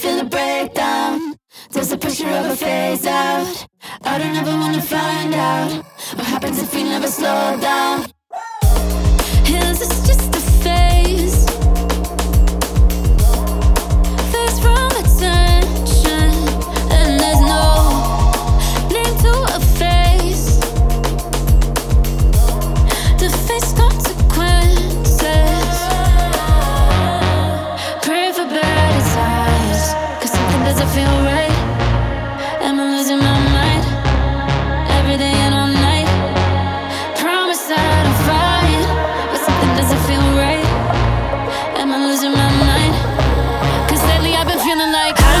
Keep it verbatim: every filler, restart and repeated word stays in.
feel a breakdown? Does the pressure ever phase out? I don't ever wanna find out what happens if we never slow down. Is this just a phase? Phase from attention, and there's no name to a face to face consequences. Pray for better times, 'cause something doesn't feel right. Am I losing my mind? Every day and all night. Promise that I'm fine, but something doesn't feel right. Am I losing my mind? 'Cause lately I've been feeling like